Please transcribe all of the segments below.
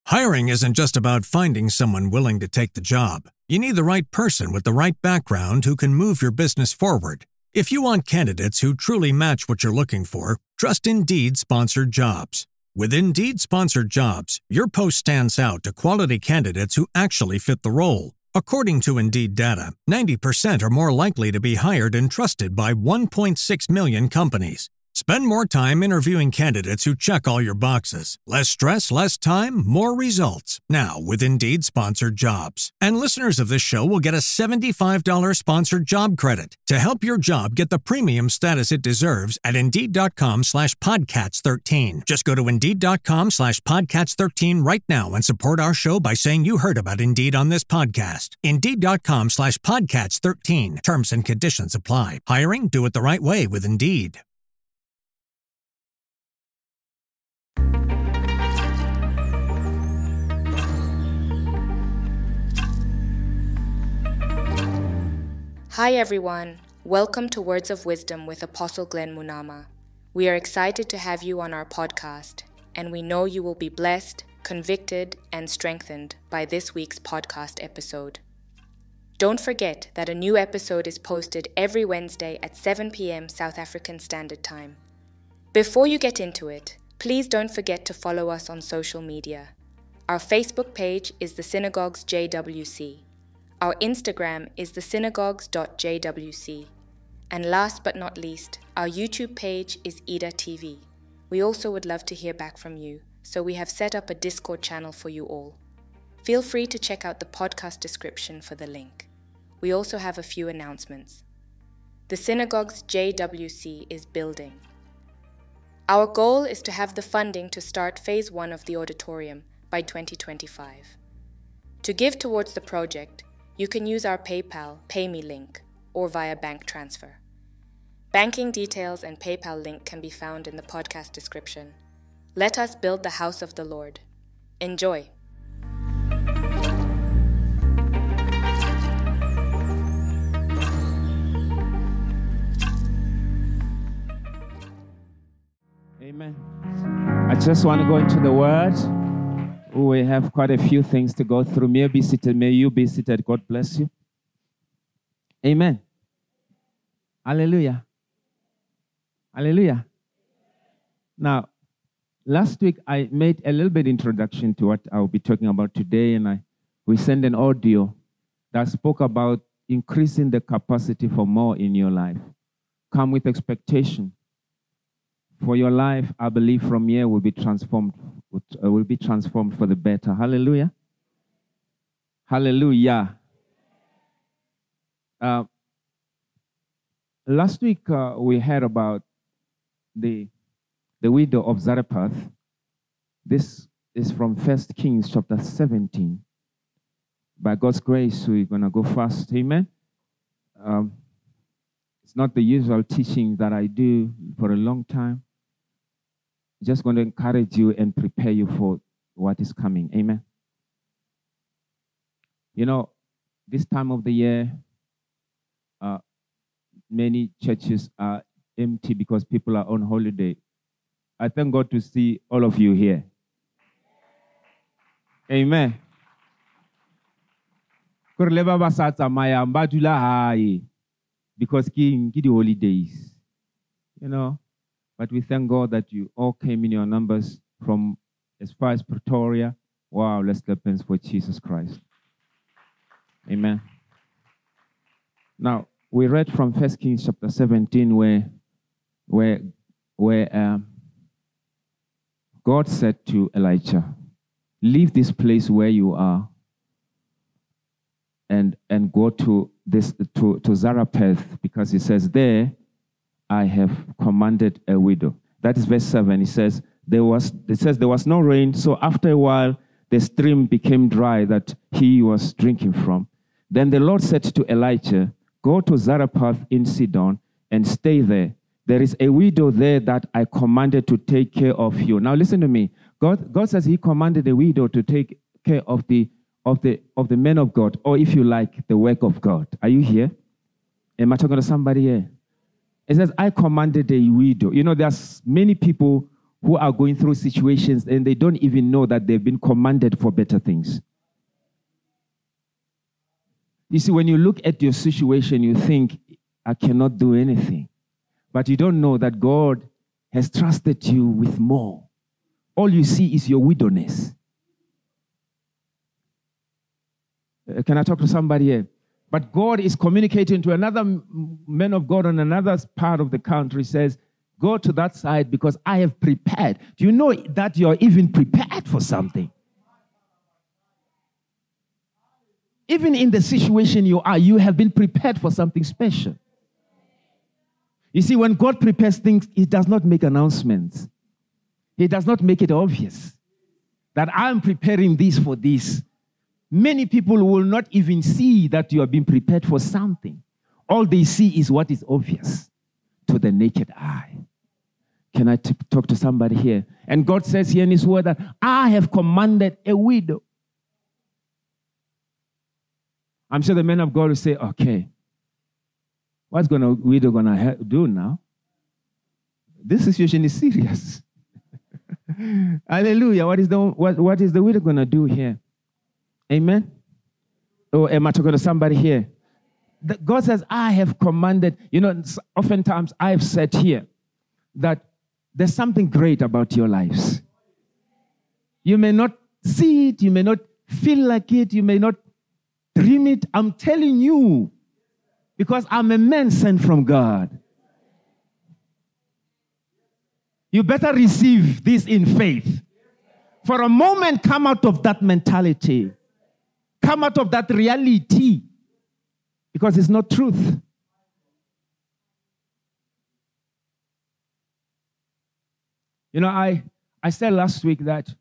Hiring isn't just about finding someone willing to take the job. You need the right person with the right background who can move your business forward. If you want candidates who truly match what you're looking for, trust Indeed Sponsored Jobs. With Indeed Sponsored Jobs, your post stands out to quality candidates who actually fit the role. According to Indeed data, 90% are more likely to be hired and trusted by 1.6 million companies. Spend more time interviewing candidates who check all your boxes. Less stress, less time, more results. Now with Indeed Sponsored Jobs. And listeners of this show will get a $75 sponsored job credit to help your job get the premium status it deserves at Indeed.com/Podcats13. Just go to Indeed.com/Podcats13 right now and support our show by saying you heard about Indeed on this podcast. Indeed.com/Podcats13. Terms and conditions apply. Hiring? Do it the right way with Indeed. Hi everyone, welcome to Words of Wisdom with Apostle Glenn Munama. We are excited to have you on our podcast, and we know you will be blessed, convicted, and strengthened by this week's podcast episode. Don't forget that a new episode is posted every Wednesday at 7 p.m. South African Standard Time. Before you get into it, please don't forget to follow us on social media. Our Facebook page is the Synagogues JWC. Our Instagram is thesynagogues.jwc. And last but not least, our YouTube page is Ida TV. We also would love to hear back from you, so we have set up a Discord channel for you all. Feel free to check out the podcast description for the link. We also have a few announcements. The Synagogues JWC is building. Our goal is to have the funding to start Phase 1 of the auditorium by 2025. To give towards the project, you can use our PayPal PayMe link or via bank transfer. Banking details and PayPal link can be found in the podcast description. Let us build the house of the Lord. Enjoy. Amen. I just want to go into the Word. We have quite a few things to go through. May you be seated. May you be seated. God bless you. Amen. Hallelujah. Hallelujah. Now, last week I made a little bit introduction to what I'll be talking about today, and we sent an audio that spoke about increasing the capacity for more in your life. Come with expectation. For your life, I believe from here will be transformed for the better. Hallelujah. Hallelujah. Last week we heard about the widow of Zarephath. This is from 1 Kings chapter 17. By God's grace, we're going to go fast. Amen. It's not the usual teaching that I do for a long time. Just going to encourage you and prepare you for what is coming. Amen. You know, this time of the year, many churches are empty because people are on holiday. I thank God to see all of you here. Amen. Because the holidays, you know. But we thank God that you all came in your numbers from as far as Pretoria. Wow, let's clap hands for Jesus Christ. Amen. Now, we read from 1 Kings chapter 17 where God said to Elijah, leave this place where you are and go to Zarephath, because he says there, I have commanded a widow. That is verse 7. It says there was no rain, so after a while the stream became dry that he was drinking from. Then the Lord said to Elijah, go to Zarephath in Sidon and stay there. There is a widow there that I commanded to take care of you. Now listen to me. God says he commanded a widow to take care of the men of God, or if you like, the work of God. Are you here? Am I talking to somebody here? It says, I commanded a widow. You know, there's many people who are going through situations and they don't even know that they've been commanded for better things. You see, when you look at your situation, you think, I cannot do anything. But you don't know that God has trusted you with more. All you see is your widowness. Can I talk to somebody here? But God is communicating to another man of God on another part of the country, says, go to that side because I have prepared. Do you know that you're even prepared for something? Even in the situation you are, you have been prepared for something special. You see, when God prepares things, He does not make announcements. He does not make it obvious that I'm preparing this for this. Many people will not even see that you are being prepared for something. All they see is what is obvious to the naked eye. Can I talk to somebody here? And God says here in His word that I have commanded a widow. I'm sure the men of God will say, okay, what's widow going to do now? This situation is serious. Hallelujah. What is the widow going to do here? Amen? Or am I talking to somebody here? God says, I have commanded. You know, oftentimes I've said here that there's something great about your lives. You may not see it. You may not feel like it. You may not dream it. I'm telling you, because I'm a man sent from God. You better receive this in faith. For a moment, come out of that mentality. Come out of that reality. Because it's not truth. You know, I said last week that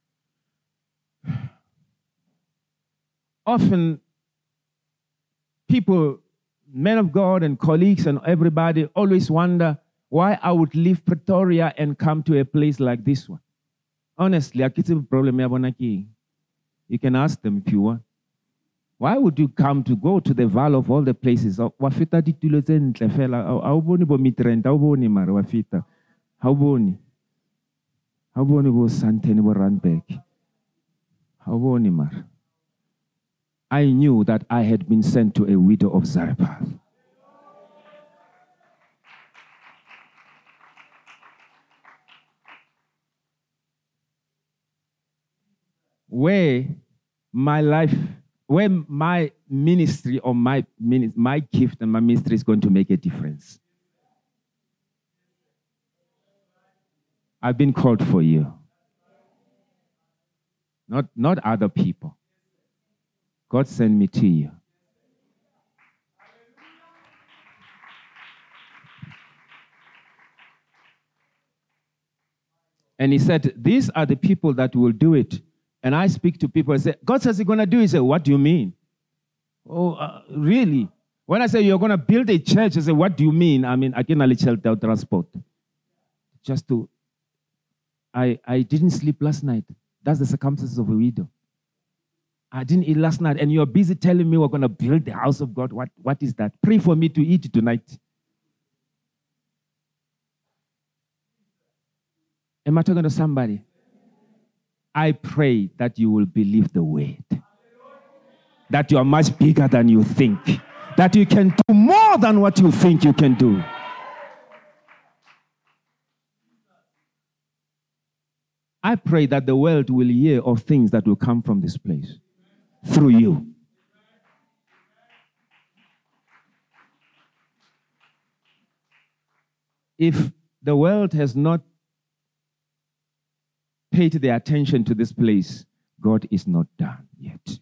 often people, men of God and colleagues and everybody always wonder why I would leave Pretoria and come to a place like this one. Honestly, I can't problem. You can ask them if you want. Why would you come to go to the valley of all the places? Wafita ditulo tse ntle fela. Haubone bo Midrand, haubone mare wafita. Haubone. Haubone bo Sandton bo Randburg. Haubone mare. I knew that I had been sent to a widow of Zarephath. Where my ministry or my gift and my ministry is going to make a difference. I've been called for you. Not other people. God sent me to you. And He said, these are the people that will do it. And I speak to people and say, God says He's going to do it. He said, what do you mean? Oh, really? When I say you're going to build a church, I say, what do you mean? I mean, I can only shelter transport. I didn't sleep last night. That's the circumstances of a widow. I didn't eat last night, and you're busy telling me we're going to build the house of God. What is that? Pray for me to eat tonight. Am I talking to somebody? I pray that you will believe the word. That you are much bigger than you think. That you can do more than what you think you can do. I pray that the world will hear of things that will come from this place through you. If the world has not paid their attention to this place, God is not done yet.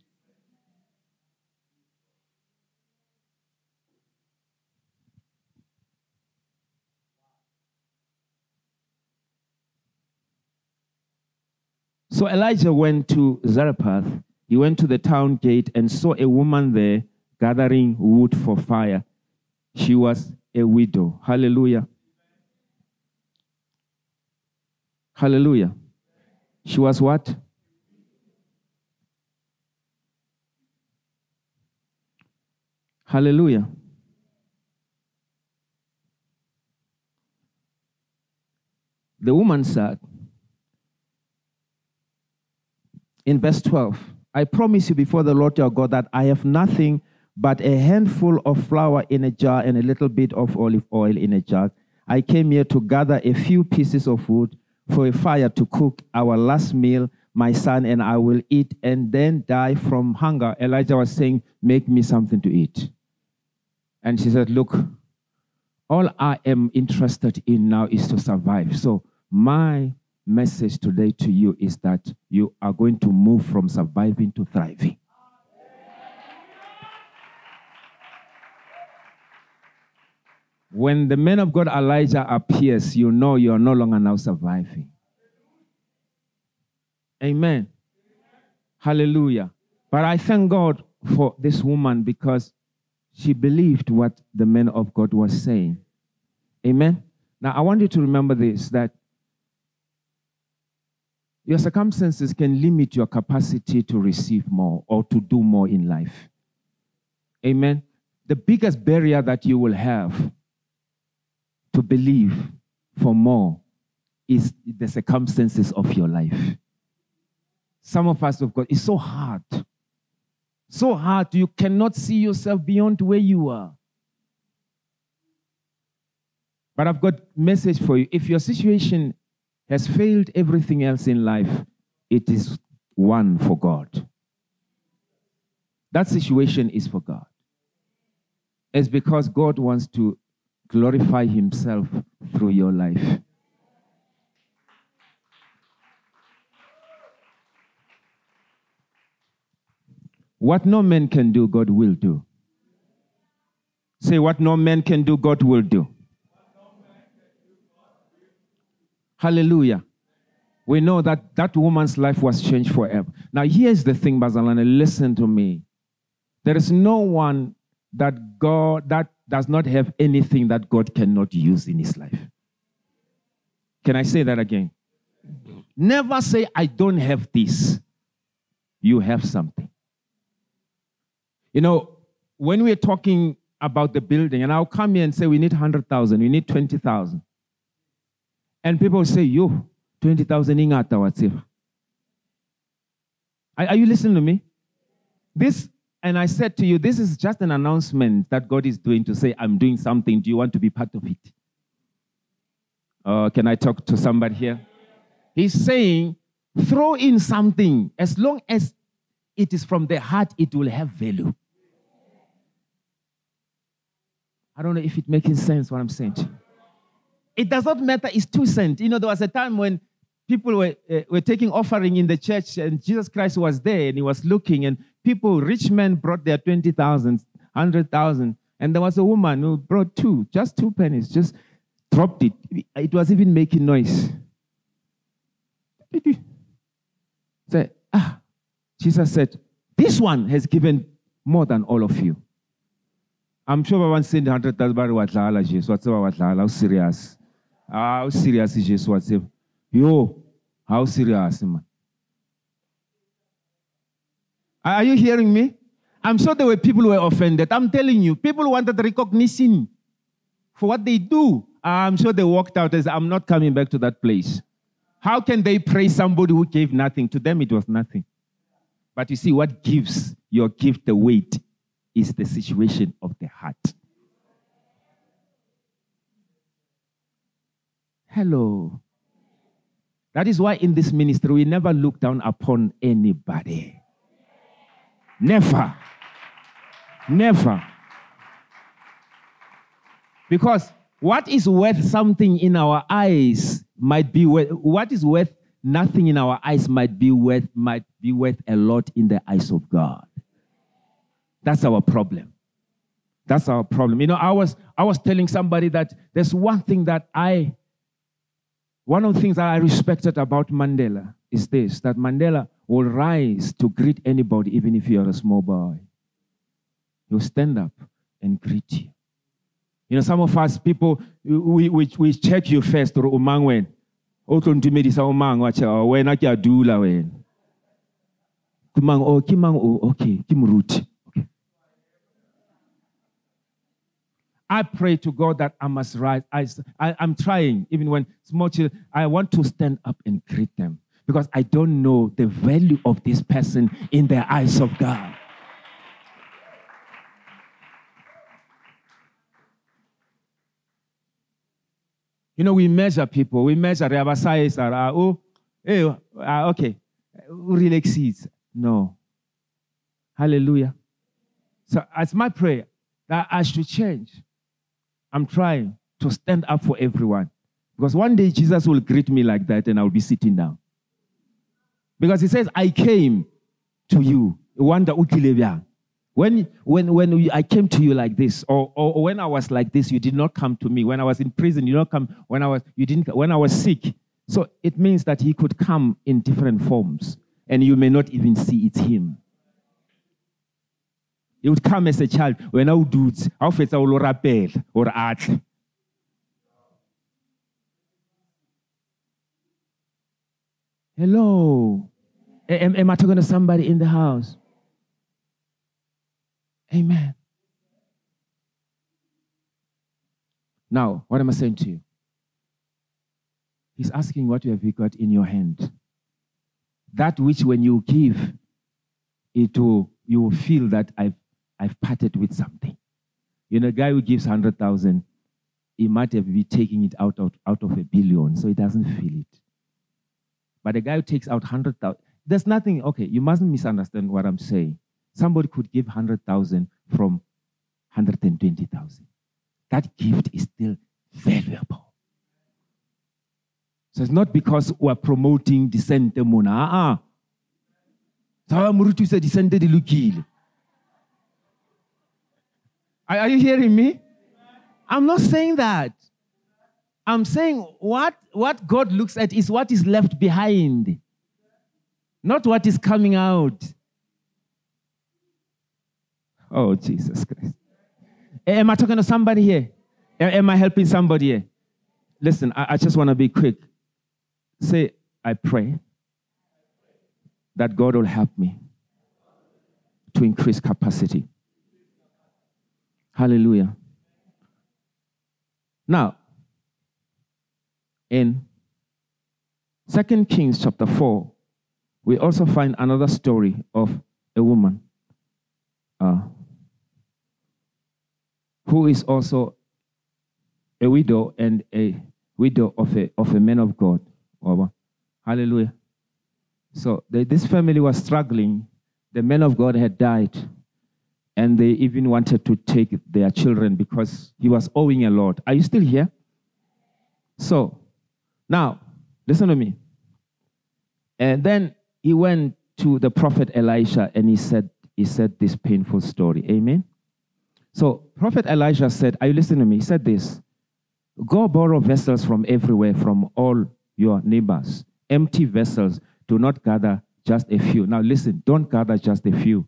So Elijah went to Zarephath. He went to the town gate and saw a woman there gathering wood for fire. She was a widow. Hallelujah. Hallelujah. She was what? Hallelujah. The woman said, in verse 12, I promise you before the Lord your God that I have nothing but a handful of flour in a jar and a little bit of olive oil in a jar. I came here to gather a few pieces of wood for a fire to cook our last meal. My son and I will eat and then die from hunger. Elijah was saying, make me something to eat. And she said, look, all I am interested in now is to survive. So my message today to you is that you are going to move from surviving to thriving. When the man of God Elijah appears, you know you are no longer now surviving. Amen. Hallelujah. But I thank God for this woman because she believed what the man of God was saying. Amen. Now I want you to remember this, that your circumstances can limit your capacity to receive more or to do more in life. Amen. The biggest barrier that you will have to believe for more is the circumstances of your life. Some of us have got, it's so hard. So hard, you cannot see yourself beyond where you are. But I've got a message for you. If your situation has failed everything else in life, it is one for God. That situation is for God. It's because God wants to glorify himself through your life. What no man can do, God will do. Say, what no man can do, God will do. Hallelujah. We know that that woman's life was changed forever. Now, here's the thing, Bazalwane, listen to me. There is no one that does not have anything that God cannot use in his life. Can I say that again? Never say, I don't have this. You have something. You know, when we're talking about the building, and I'll come here and say, we need 100,000, we need 20,000. And people say, yo, 20,000 ingata whatever. Are you listening to me? This, and I said to you, this is just an announcement that God is doing to say, I'm doing something. Do you want to be part of it? Can I talk to somebody here? He's saying, throw in something. As long as it is from the heart, it will have value. I don't know if it makes sense what I'm saying to you. It does not matter, it's 2 cents. You know, there was a time when people were taking offering in the church and Jesus Christ was there and he was looking and people, rich men brought their 20,000, 100,000. And there was a woman who brought just 2 pennies, just dropped it. It was even making noise. Say, Jesus said, this one has given more than all of you. I'm sure I once said 100,000 wadlala Jesus. What's wadlala? How serious? How serious is Jesus? What's it? Yo, how serious, man? Are you hearing me? I'm sure there were people who were offended. I'm telling you, people wanted recognition for what they do. I'm sure they walked out and said, I'm not coming back to that place. How can they praise somebody who gave nothing? To them, it was nothing. But you see, what gives your gift the weight is the situation of the heart. Hello. That is why in this ministry, we never look down upon anybody. Never. Never. Because what is worth something in our eyes might be worth, what is worth nothing in our eyes might be worth a lot in the eyes of God. That's our problem. That's our problem. You know, I was telling somebody that there's one thing that one of the things that I respected about Mandela is this, that Mandela will rise to greet anybody, even if you're a small boy. He'll stand up and greet you. You know, some of us people, we check you first, or umangwen. Otontumedisa umang wacha when akia dula wen. Kumang kimang okay, kimruti. Okay. I pray to God that I must rise. I'm trying, even when small children, I want to stand up and greet them because I don't know the value of this person in the eyes of God. You know, we measure people. We measure okay, relax. No. Hallelujah. So it's my prayer that I should change. I'm trying to stand up for everyone. Because one day Jesus will greet me like that and I'll be sitting down. Because he says, I came to you. When I came to you like this, or when I was like this, you did not come to me. When I was in prison, you did not come. When I was sick. So it means that he could come in different forms. And you may not even see it's him. He would come as a child. When I would do it, I would rappel or art. Hello. Am I talking to somebody in the house? Amen. Now, what am I saying to you? He's asking, what have you got in your hand? That which when you give, you will feel that I've parted with something. You know, a guy who gives 100,000, he might have been taking it out of $1 billion, so he doesn't feel it. But a guy who takes out 100,000, there's nothing, okay, you mustn't misunderstand what I'm saying. Somebody could give 100,000 from 120,000. That gift is still valuable. So it's not because we're promoting Disente Mona. Are you hearing me? I'm not saying that. I'm saying what God looks at is what is left behind, not what is coming out. Oh, Jesus Christ. Am I talking to somebody here? Am I helping somebody here? Listen, I just want to be quick. Say, I pray that God will help me to increase capacity. Hallelujah. Now, in 2 Kings chapter 4, we also find another story of a woman who is also a widow and a widow of a man of God. Hallelujah. So this family was struggling. The man of God had died. And they even wanted to take their children because he was owing a lot. Are you still here? So, now, listen to me. And then he went to the prophet Elisha and he said this painful story. Amen? So, Prophet Elisha said, are you listening to me? He said this, go borrow vessels from everywhere, from all your neighbors. Empty vessels. Do not gather just a few. Now listen, don't gather just a few.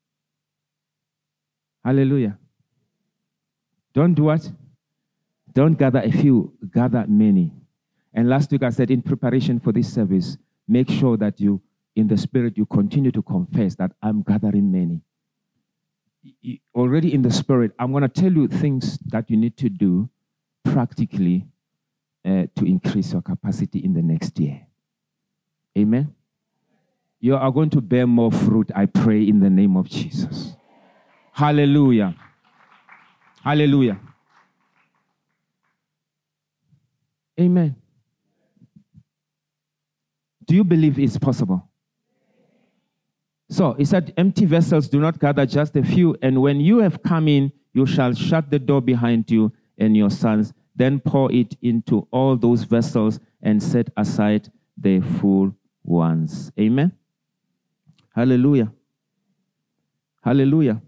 Hallelujah. Don't do what? Don't gather a few, gather many. And last week I said in preparation for this service, make sure that you, in the spirit, you continue to confess that I'm gathering many. Already in the spirit, I'm going to tell you things that you need to do practically to increase your capacity in the next year. Amen? You are going to bear more fruit, I pray, in the name of Jesus. Hallelujah. Hallelujah. Amen. Do you believe it's possible? So he said, empty vessels do not gather just a few, and when you have come in, you shall shut the door behind you and your sons, then pour it into all those vessels and set aside the full ones. Amen. Hallelujah. Hallelujah.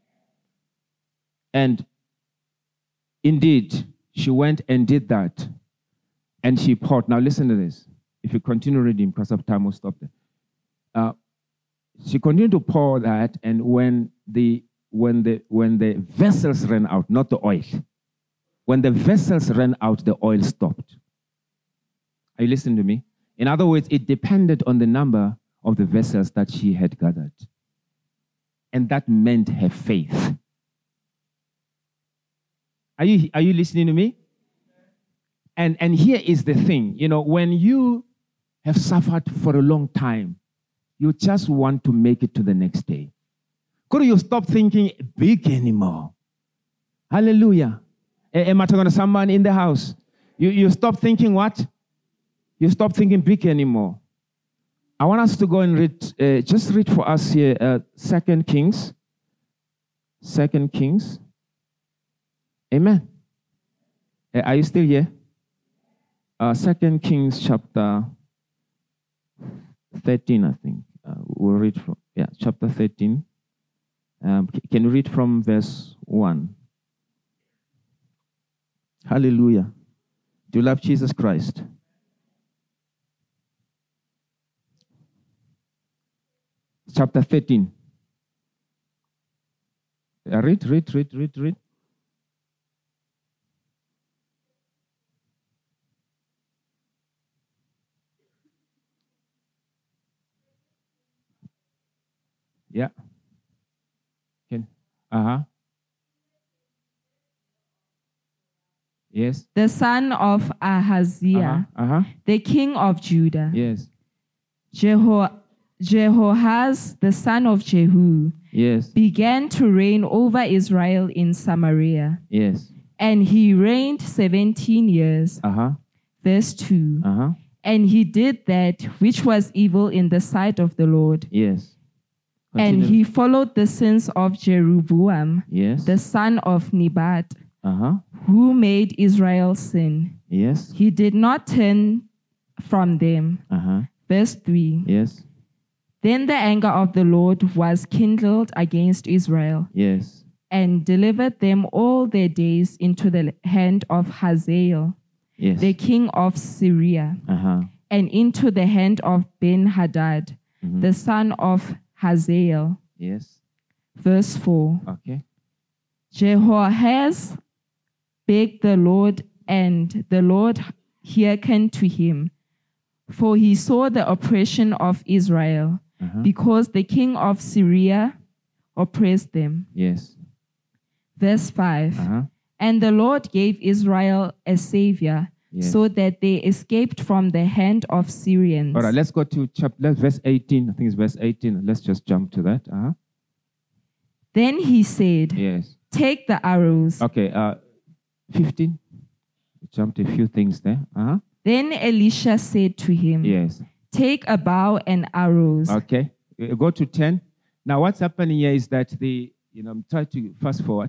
And indeed, she went and did that. And she poured. Now listen to this. If you continue reading, because of time, we'll stop there. She continued to pour that, and when the vessels ran out, not the oil, when the vessels ran out, the oil stopped. Are you listening to me? In other words, it depended on the number of the vessels that she had gathered. And that meant her faith. Are you listening to me? And here is the thing. When you have suffered for a long time, you just want to make it to the next day. Could you stop thinking big anymore? Hallelujah. Am I talking to someone in the house? You stop thinking what? You stop thinking big anymore. I want us to go and read, just read for us here, 2 Kings. 2 Kings. Amen. Are you still here? 2 Kings chapter 13, I think. We'll read from, chapter 13. Can you read from verse 1? Hallelujah. Do you love Jesus Christ? Chapter 13. Read. Yeah. Yes. The son of Ahaziah, the king of Judah. Yes. Jehoahaz, the son of Jehu, yes, began to reign over Israel in Samaria. Yes. And he reigned 17 years. Verse 2. And he did that which was evil in the sight of the Lord. Yes. Continue. And he followed the sins of Jeroboam, yes, the son of Nebat, who made Israel sin. Yes. He did not turn from them. Verse 3. Yes. Then the anger of the Lord was kindled against Israel. Yes. And delivered them all their days into the hand of Hazael, yes, the king of Syria, and into the hand of Ben-Hadad, the son of Hazael. Yes. Verse 4. Okay. Jehoahaz begged the Lord, and the Lord hearkened to him, for he saw the oppression of Israel, because the king of Syria oppressed them. Yes. Verse 5. And the Lord gave Israel a savior, yes, so that they escaped from the hand of Syrians. All right, let's go to verse 18. I think it's verse 18. Let's just jump to that. Then he said, yes, take the arrows. Okay, 15. Jumped a few things there. Then Elisha said to him, yes, take a bow and arrows. Okay, go to 10. Now what's happening here is that try to fast forward.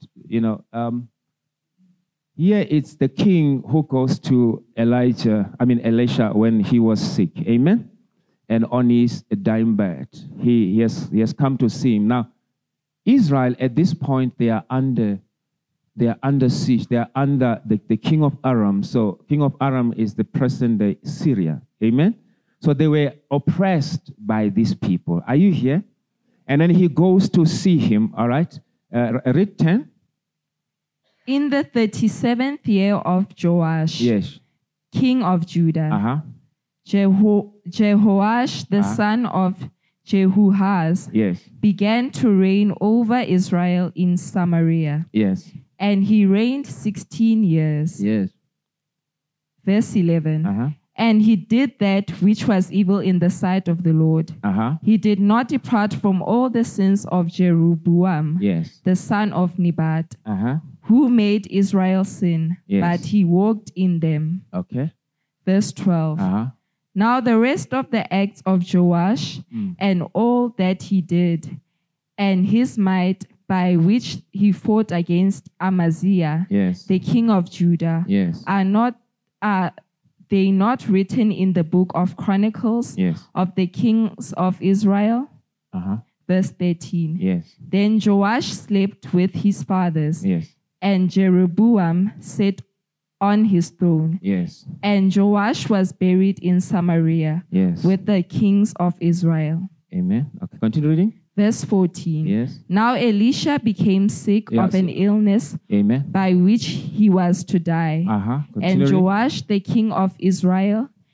Here it's the king who goes to Elisha when he was sick. Amen. And on his dying bed, he has come to see him. Now, Israel at this point, they are under siege. They are under the king of Aram. So king of Aram is the present day Syria. Amen. So they were oppressed by these people. Are you here? And then he goes to see him. All right. Read 10. In the 37th year of Joash, yes, king of Judah, Jehoash, the son of Jehoahaz, yes, began to reign over Israel in Samaria. Yes. And he reigned 16 years. Yes. Verse 11. And he did that which was evil in the sight of the Lord. He did not depart from all the sins of Jeroboam, yes, the son of Nebat, who made Israel sin, yes, but he walked in them. Okay. Verse 12. Now the rest of the acts of Joash and all that he did, and his might by which he fought against Amaziah, yes, the king of Judah, yes, are they not written in the book of Chronicles, yes, of the kings of Israel? Verse 13. Yes. Then Joash slept with his fathers, yes, and Jeroboam sat on his throne. Yes. And Joash was buried in Samaria, yes, with the kings of Israel. Amen. Okay, continue reading. Verse 14. Yes. Now Elisha became sick of an illness, amen, by which he was to die. Continue And reading. Joash, the king of Israel,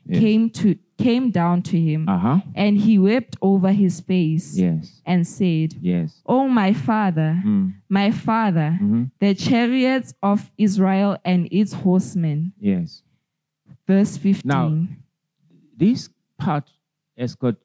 Yes. came down to him, Uh-huh. and he wept over his face Yes. and said, Yes. "Oh, my father, my father, Mhm. the chariots of Israel and its horsemen." Yes. Verse 15. Now, this part has got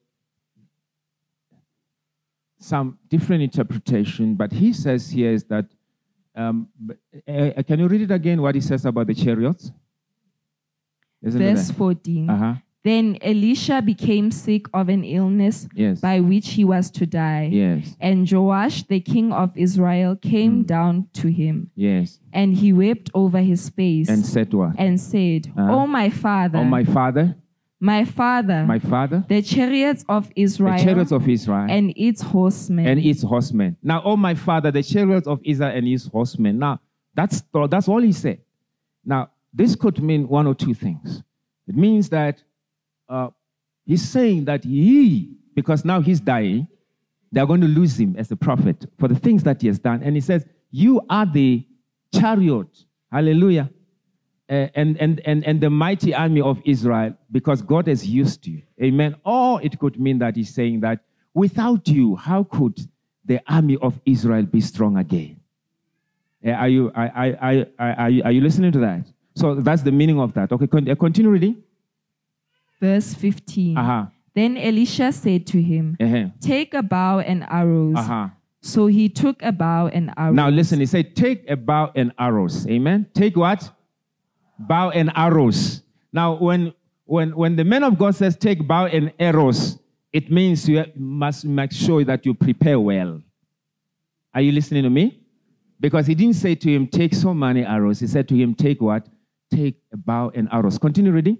some different interpretation, but he says here is that, can you read it again, what he says about the chariots? Isn't it Verse there? 14. Uh-huh. Then Elisha became sick of an illness Yes. by which he was to die. Yes. And Joash, the king of Israel, came down to him, Yes. and he wept over his face And said what? and said, "Oh, my father, Oh, my father, my father, my father, the chariots of Israel, the chariots of Israel and its horsemen." and its horsemen. Now, oh, my father, the chariots of Israel and its horsemen. Now, that's all he said. Now, this could mean one or two things. It means that he's saying that because now he's dying, they're going to lose him as a prophet for the things that he has done. And he says, you are the chariot, hallelujah, and the mighty army of Israel, because God has used you. Amen. Or it could mean that he's saying that without you, how could the army of Israel be strong again? Are you listening to that? So that's the meaning of that. Okay, continue reading. Verse 15. Uh-huh. Then Elisha said to him, "Take a bow and arrows." Uh-huh. So he took a bow and arrows. Now listen, he said, take a bow and arrows. Amen. Take what? Bow and arrows. Now, when the man of God says take bow and arrows, it means you must make sure that you prepare well. Are you listening to me? Because he didn't say to him, take so many arrows. He said to him, take what? Take a bow and arrows. Continue reading.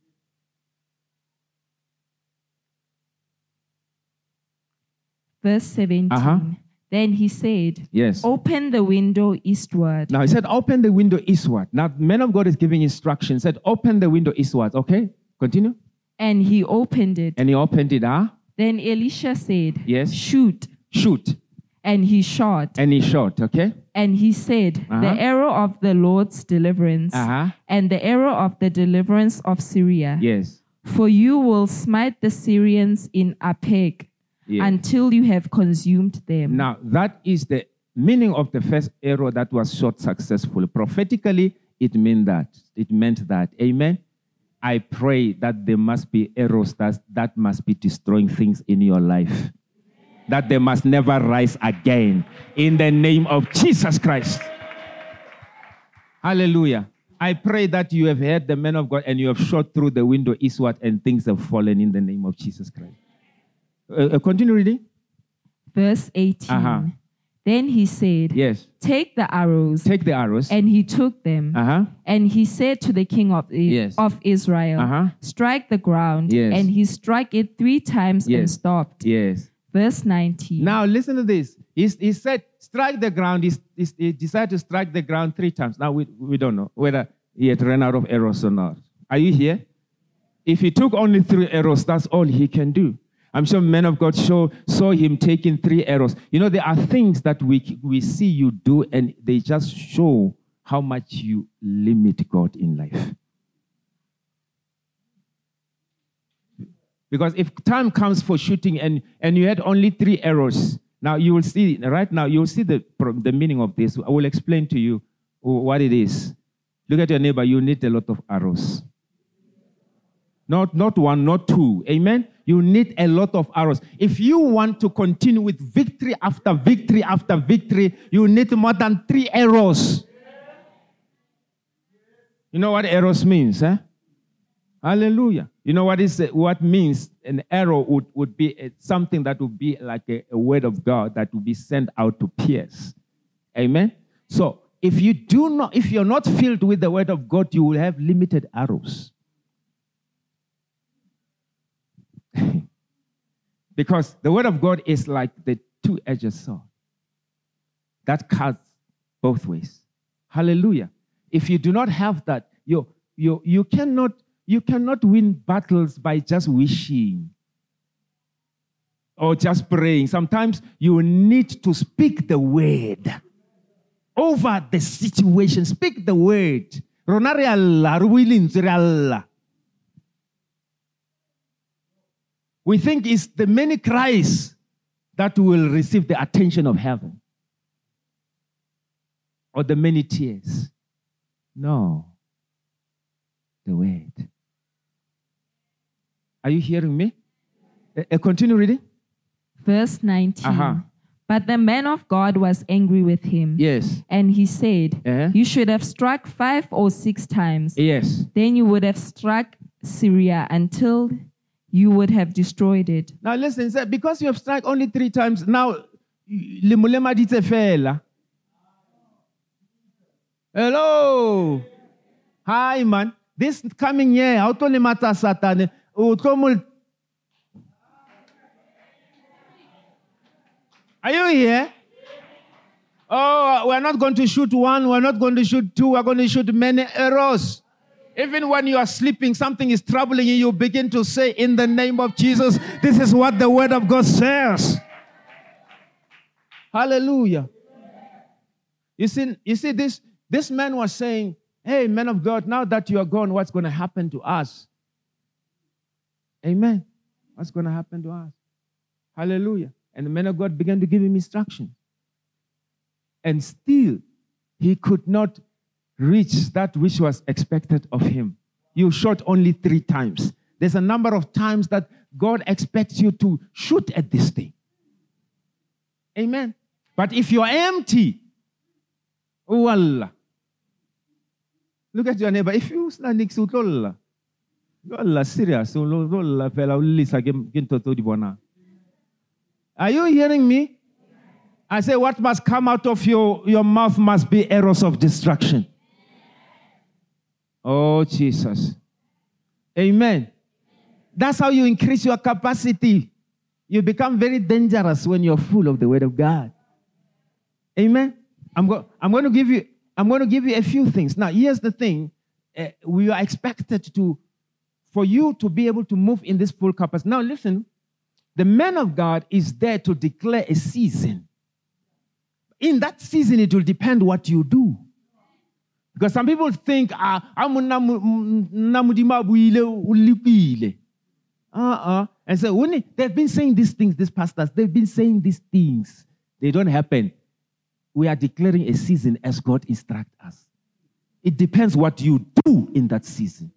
Verse 17. Uh-huh. Then he said, Yes. "Open the window eastward." Now he said, open the window eastward. Now, man of God is giving instructions. Said, open the window eastward. Okay, continue. And he opened it. And he opened it. Then Elisha said, Yes. "Shoot." Shoot. And he shot. And he shot. Okay. And he said, "The arrow of the Lord's deliverance, and the arrow of the deliverance of Syria. Yes. For you will smite the Syrians in Aphek until you have consumed them." Now, that is the meaning of the first arrow that was shot successfully. Prophetically, it meant that. Amen. I pray that there must be arrows that must be destroying things in your life, that they must never rise again in the name of Jesus Christ. Hallelujah. I pray that you have heard the man of God and you have shot through the window eastward and things have fallen in the name of Jesus Christ. Continue reading. Verse 18. Then he said, Yes. "Take the arrows." Take the arrows. And he took them. And he said to the king of Israel, "Strike the ground." Yes. And he struck it 3 times and stopped. Yes. Verse 19. Now listen to this. He said, strike the ground. He decided to strike the ground 3 times. Now we don't know whether he had run out of arrows or not. Are you here? If he took only 3 arrows, that's all he can do. I'm sure men of God saw him taking 3 arrows. You know, there are things that we see you do, and they just show how much you limit God in life. Because if time comes for shooting and you had only 3 arrows, now you will see, right now, you will see the meaning of this. I will explain to you what it is. Look at your neighbor, you need a lot of arrows. Not 1, not 2. Amen? You need a lot of arrows. If you want to continue with victory after victory after victory, you need more than 3 arrows. You know what arrows means, eh? Hallelujah. You know what means an arrow would be something that would be like a word of God that would be sent out to pierce. Amen? So if you're not filled with the word of God, you will have limited arrows. Because the word of God is like the 2-edged sword that cuts both ways. Hallelujah. If you do not have that, you cannot win battles by just wishing or just praying. Sometimes you need to speak the word over the situation. Speak the word. We think it's the many cries that will receive the attention of heaven, or the many tears. No. The word. Are you hearing me? Continue reading. Verse 19. But the man of God was angry with him. Yes. And he said, You should have struck 5 or 6 times. Yes. Then you would have struck Syria until you would have destroyed it. Now listen, sir, because you have struck only 3 times, now, limulema ditse fela. Hello. Hi, man. This coming year, how to limata Satan? Are you here? Oh, we're not going to shoot 1, we're not going to shoot 2, we're going to shoot many arrows. Even when you are sleeping, something is troubling you, you begin to say, in the name of Jesus, this is what the word of God says. Hallelujah. You see this man was saying, hey, man of God, now that you are gone, what's going to happen to us? Amen. What's going to happen to us? Hallelujah. And the man of God began to give him instructions. And still, he could not reach that which was expected of him. You shot only 3 times. There's a number of times that God expects you to shoot at this thing. Amen. But if you're empty, oh Allah. Look at your neighbor. If you stand next to Allah, serious. Are you hearing me? I say what must come out of your mouth must be arrows of destruction. Oh, Jesus. Amen. That's how you increase your capacity. You become very dangerous when you're full of the word of God. Amen. I'm going to give you a few things. Now, here's the thing. We are expected for you to be able to move in this full capacity. Now, listen. The man of God is there to declare a season. In that season, it will depend what you do. Because some people think, and so they've been saying these things, these pastors, they've been saying these things. They don't happen. We are declaring a season as God instructs us. It depends what you do in that season.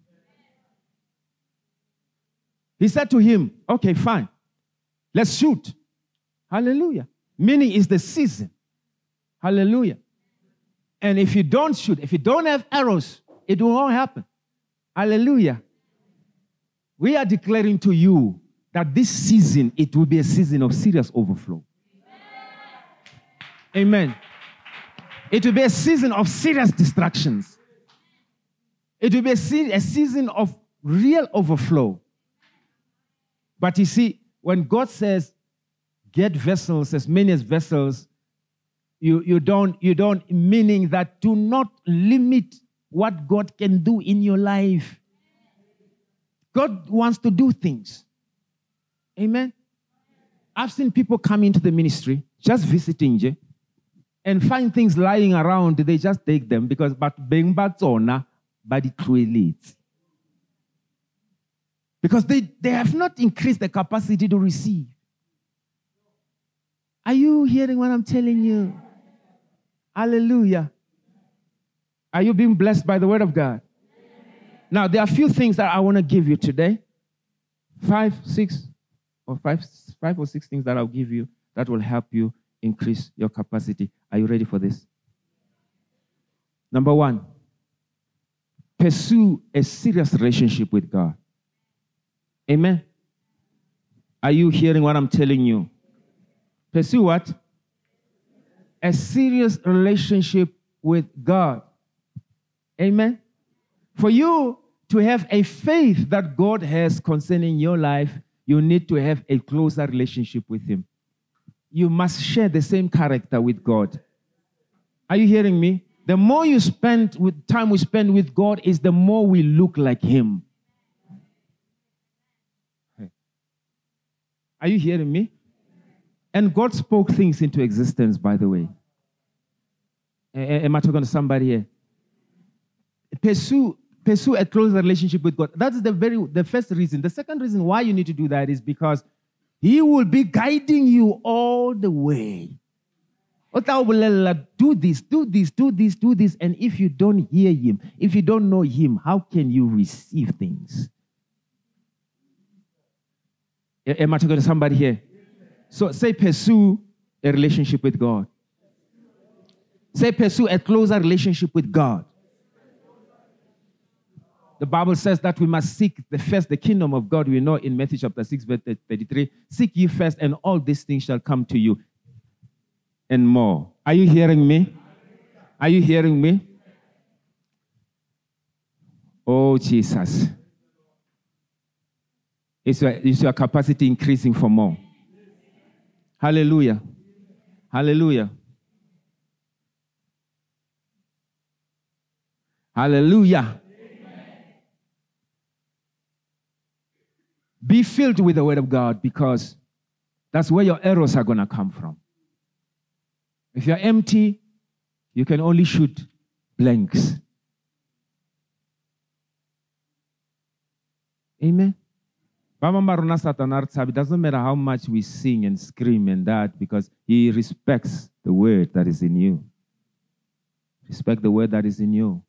He said to him, okay, fine. Let's shoot. Hallelujah. Meaning is the season. Hallelujah. And if you don't shoot, if you don't have arrows, it won't happen. Hallelujah. We are declaring to you that this season, it will be a season of serious overflow. Amen. It will be a season of serious distractions. It will be a season of real overflow. But you see, when God says, get vessels, as many as vessels, you don't, meaning that do not limit what God can do in your life. God wants to do things. Amen. I've seen people come into the ministry, just visiting, and find things lying around. They just take them because, because they have not increased the capacity to receive. Are you hearing what I'm telling you? Hallelujah. Are you being blessed by the word of God? Now, there are a few things that I want to give you today. 5 or 6 things that I'll give you that will help you increase your capacity. Are you ready for this? Number 1, pursue a serious relationship with God. Amen. Are you hearing what I'm telling you? Pursue what? A serious relationship with God. Amen. For you to have a faith that God has concerning your life, you need to have a closer relationship with Him. You must share the same character with God. Are you hearing me? The more you spend with time we spend with God is the more we look like Him. Are you hearing me? And God spoke things into existence, by the way. Am I talking to somebody here? Pursue pursue a close relationship with God. That's the first reason. The second reason why you need to do that is because He will be guiding you all the way. Do this, do this, do this, do this. And if you don't hear Him, if you don't know Him, how can you receive things? Am I talking to somebody here? So say pursue a relationship with God. Say pursue a closer relationship with God. The Bible says that we must seek the kingdom of God. We know in Matthew chapter 6, verse 33, seek ye first, and all these things shall come to you and more. Are you hearing me? Are you hearing me? Oh, Jesus. Is your capacity increasing for more? Hallelujah. Hallelujah. Hallelujah. Be filled with the word of God, because that's where your arrows are going to come from. If you're empty, you can only shoot blanks. Amen. It doesn't matter how much we sing and scream and that, because He respects the word that is in you. Respect the word that is in you.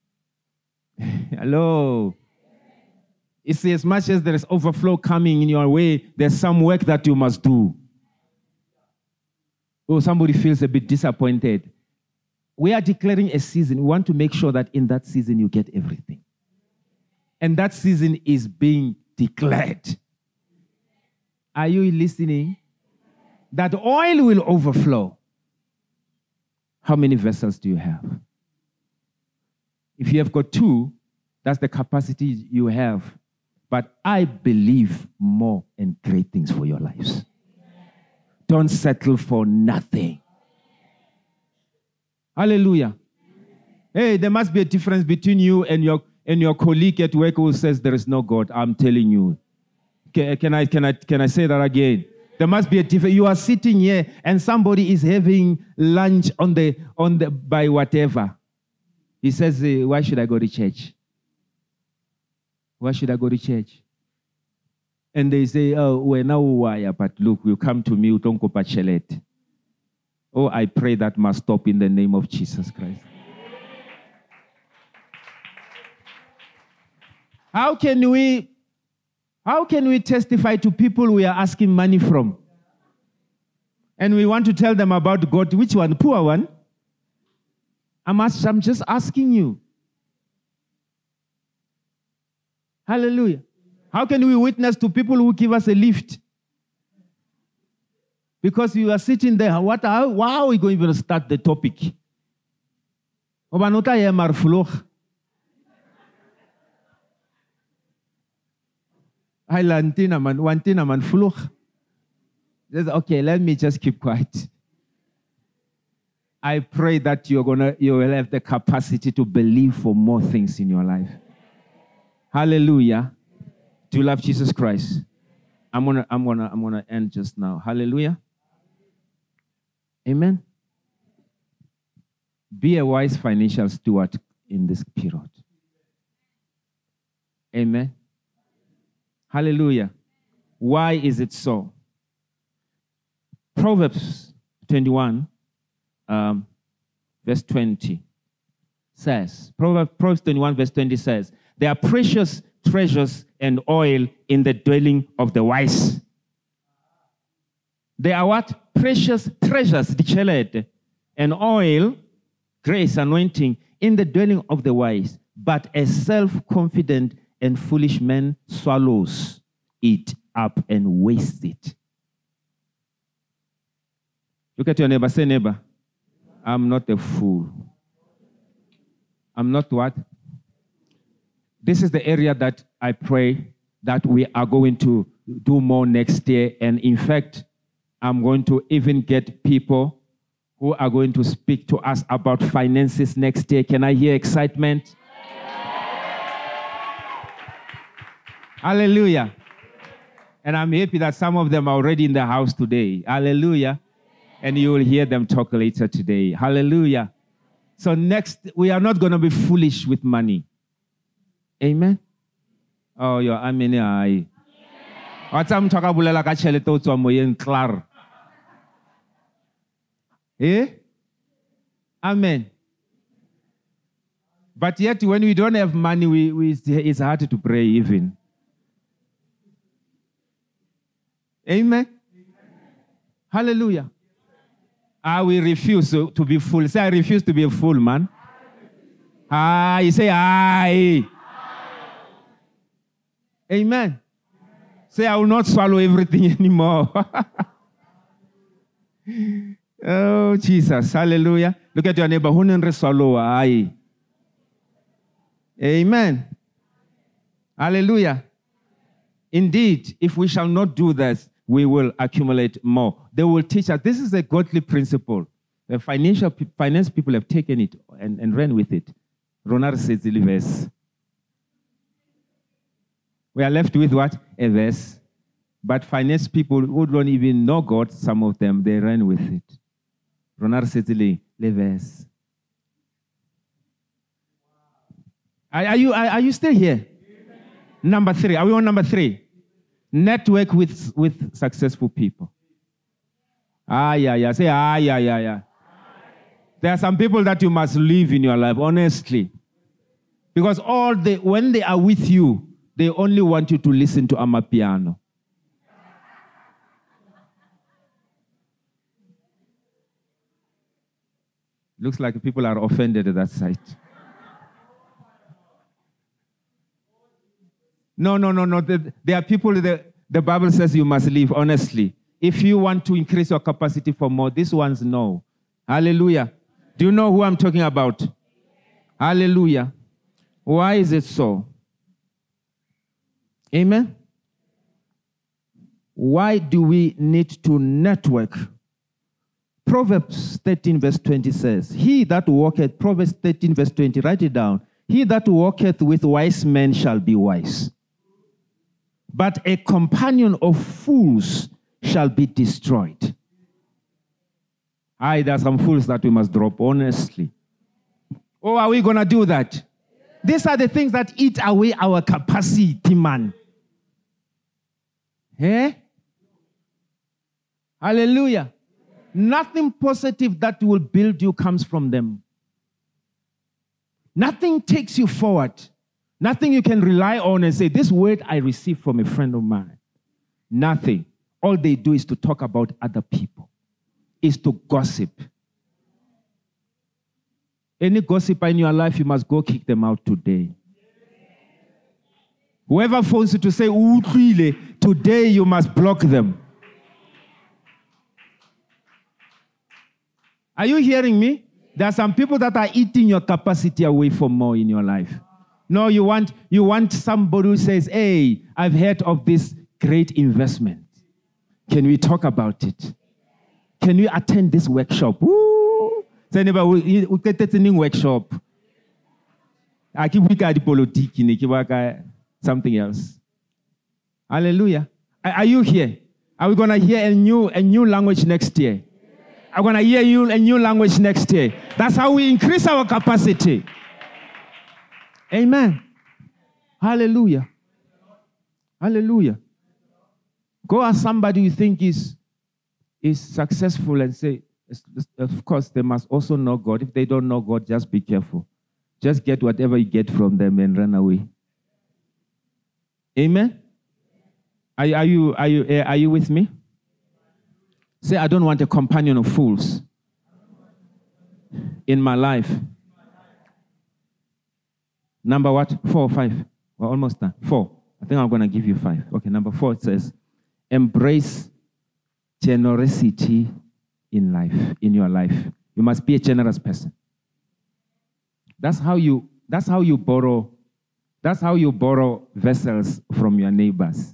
Hello. You see, as much as there is overflow coming in your way, there's some work that you must do. Oh, somebody feels a bit disappointed. We are declaring a season. We want to make sure that in that season you get everything. And that season is being declared. Are you listening? That oil will overflow. How many vessels do you have? If you have got 2, that's the capacity you have. But I believe more and great things for your lives. Don't settle for nothing. Hallelujah. Hey, there must be a difference between you and your colleague at work who says there is no God. I'm telling you. Can I say that again? There must be a difference. You are sitting here and somebody is having lunch on the by whatever. He says, why should I go to church? Why should I go to church? And they say, oh, we're now wire, but look, you come to me, you don't go pachelet. Oh, I pray that must stop in the name of Jesus Christ. How can we testify to people we are asking money from? And we want to tell them about God. Which one? Poor one? I'm just asking you. Hallelujah. How can we witness to people who give us a lift? Because you are sitting there. How are we going to start the topic? Okay, let me just keep quiet. I pray that you will have the capacity to believe for more things in your life. Hallelujah. Do you love Jesus Christ? I'm gonna end just now. Hallelujah. Amen. Be a wise financial steward in this period. Amen. Hallelujah. Why is it so? Proverbs 21, verse 20 says, Proverbs 21, verse 20 says, there are precious treasures and oil in the dwelling of the wise. There are what? Precious treasures, and oil, grace, anointing, in the dwelling of the wise. But a self-confident and foolish man swallows it up and wastes it. Look at your neighbor. Say, neighbor, I'm not a fool. I'm not what? This is the area that I pray that we are going to do more next year. And in fact, I'm going to even get people who are going to speak to us about finances next year. Can I hear excitement? Hallelujah. And I'm happy that some of them are already in the house today. Hallelujah. And you will hear them talk later today. Hallelujah. So next, we are not going to be foolish with money. Amen. Oh, your amen ai. What's am talk bulela ka tšhelete o tswa moyeng clar. Amen. But yet, when we don't have money, it's hard to pray even. Amen. Hallelujah. We refuse to be full. Say, I refuse to be a fool, man. You say, aye. Amen. Say, I will not swallow everything anymore. Oh, Jesus. Hallelujah. Look at your neighbor. Who swallow? Aye. Amen. Hallelujah. Indeed, if we shall not do this, we will accumulate more. They will teach us. This is a godly principle. The finance people have taken it and ran with it. Ronald says the verse. We are left with what? A verse. But finance people who don't even know God, some of them, they ran with it. Ronald says the verse. Are you still here? Number 3. Are we on number 3? Network with successful people. Yeah. Say, yeah. There are some people that you must leave in your life, honestly. Because when they are with you, they only want you to listen to Amapiano. Looks like people are offended at that side. No. There are people that the Bible says you must live, honestly. If you want to increase your capacity for more, these ones know. Hallelujah. Do you know who I'm talking about? Hallelujah. Why is it so? Amen. Why do we need to network? Proverbs 13 verse 20 says, Proverbs 13 verse 20, write it down. He that walketh with wise men shall be wise. But a companion of fools shall be destroyed. There are some fools that we must drop, honestly. Oh, are we going to do that? These are the things that eat away our capacity, man. Hallelujah. Nothing positive that will build you comes from them. Nothing takes you forward. Nothing you can rely on and say, this word I received from a friend of mine. Nothing. All they do is to talk about other people. Is to gossip. Any gossiper in your life, you must go kick them out today. Whoever phones you to say, today you must block them. Are you hearing me? There are some people that are eating your capacity away for more in your life. No, you want somebody who says, hey, I've heard of this great investment. Can we talk about it? Can you attend this workshop? Woo! Say, anybody who attending workshop? I keep something else. Hallelujah. Are you here? Are we going to hear a new language next year? I'm going to hear a new language next year. That's how we increase our capacity. Amen. Hallelujah. Hallelujah. Go ask somebody you think is successful and say, of course, they must also know God. If they don't know God, just be careful. Just get whatever you get from them and run away. Amen. Are you with me? Say, I don't want a companion of fools in my life. Number what? 4 or 5? We're almost done. 4. I think I'm going to give you 5. Okay, number 4, it says, embrace generosity in life, in your life. You must be a generous person. That's how you borrow vessels from your neighbors.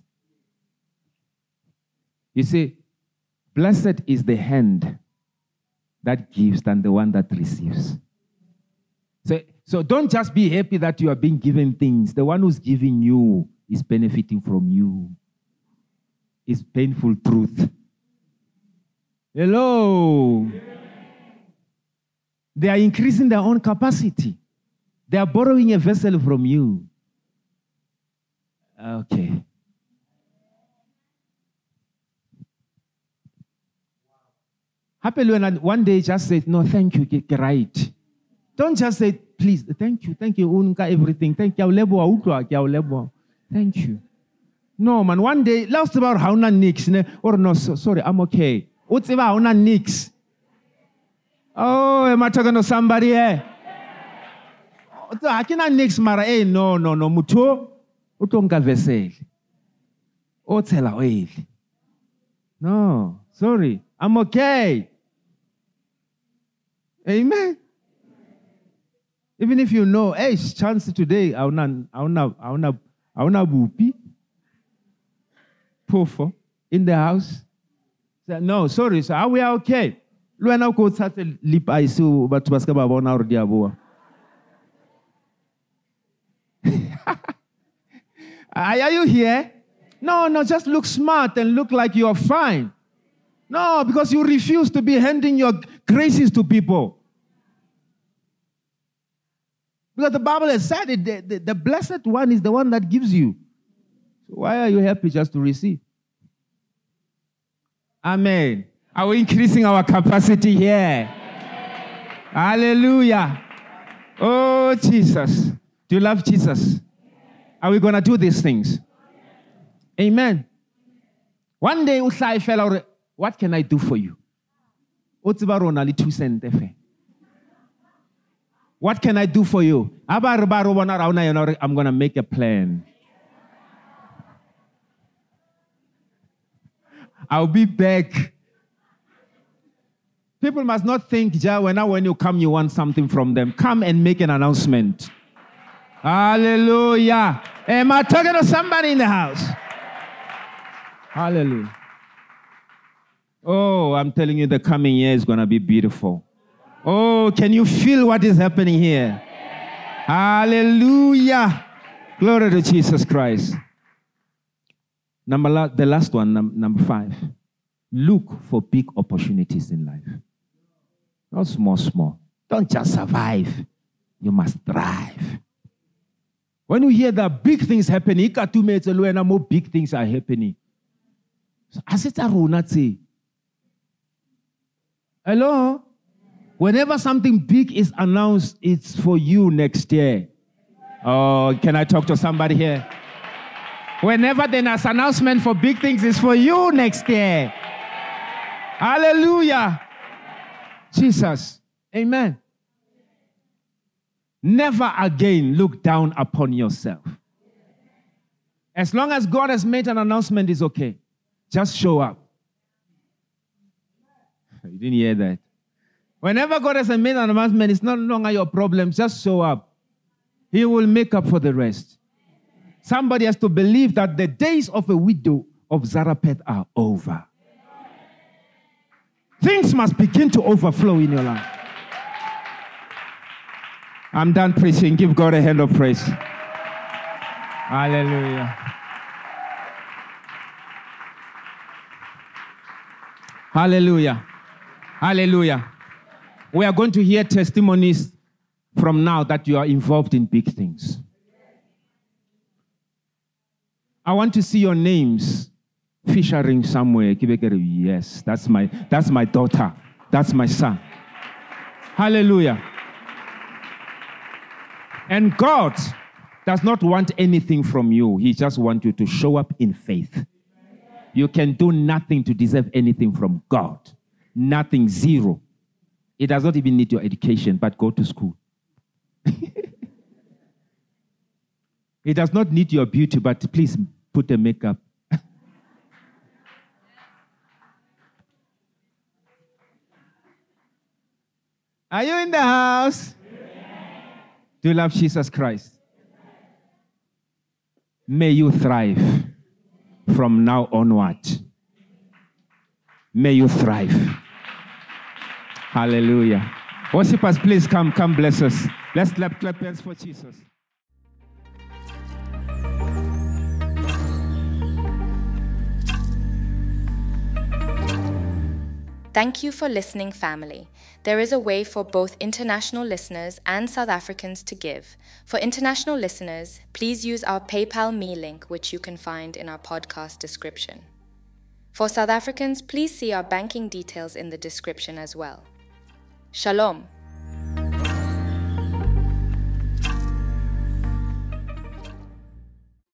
You see, blessed is the hand that gives than the one that receives. So don't just be happy that you are being given things. The one who's giving you is benefiting from you. It's painful truth. Hello. They are increasing their own capacity. They are borrowing a vessel from you. Okay. Happy when one day just say, no, thank you, get right. Don't just say, please, thank you, unka everything, thank you, thank you. No, man, one day, last about how na nix, or no, sorry, I'm okay. What's about how na nix? Oh, am I talking to somebody here? I cannot nix mara, no, muto, utonga vesel. O tela oil. No, sorry, I'm okay. Amen. Even if you know, hey, chance today, auna bupi, pofo in the house. No, sorry, so we are okay. Luana ko tsate lip aisu batho ba ska ba bona hore dia boa. Are you here? No, just look smart and look like you're fine. No, because you refuse to be handing your graces to people. Because the Bible has said it, the blessed one is the one that gives you. So why are you happy just to receive? Amen. Are we increasing our capacity here? Hallelujah. Oh, Jesus. Do you love Jesus? Are we going to do these things? Amen. One day, Usai fell out. What can I do for you? What can I do for you? I'm going to make a plan. I'll be back. People must not think, when you come, you want something from them. Come and make an announcement. Hallelujah. Am I talking to somebody in the house? Hallelujah. Oh, I'm telling you, the coming year is going to be beautiful. Oh, can you feel what is happening here? Hallelujah. Glory to Jesus Christ. The last one, number 5. Look for big opportunities in life. Not small. Don't just survive. You must thrive. When you hear that big things happening, more big things are happening. Hello? Whenever something big is announced, it's for you next year. Oh, can I talk to somebody here? Whenever there's an announcement for big things, it's for you next year. Hallelujah. Jesus. Amen. Never again look down upon yourself. As long as God has made an announcement, it's okay. Just show up. You didn't hear that. Whenever God has made an announcement, it's no longer your problem. Just show up. He will make up for the rest. Somebody has to believe that the days of a widow of Zarephath are over. Things must begin to overflow in your life. I'm done preaching. Give God a hand of praise. Hallelujah. Hallelujah. Hallelujah. We are going to hear testimonies from now that you are involved in big things. I want to see your names featuring somewhere. Yes, that's my daughter. That's my son. Hallelujah. And God does not want anything from you. He just wants you to show up in faith. You can do nothing to deserve anything from God. Nothing, zero. It does not even need your education, but go to school. It does not need your beauty, but please put the makeup. Are you in the house? Do you love Jesus Christ? May you thrive from now onward. May you thrive. Hallelujah. Worshippers, please come bless us. Let's clap hands for Jesus. Thank you for listening, family. There is a way for both international listeners and South Africans to give. For international listeners, please use our PayPal Me link, which you can find in our podcast description. For South Africans, please see our banking details in the description as well. Shalom.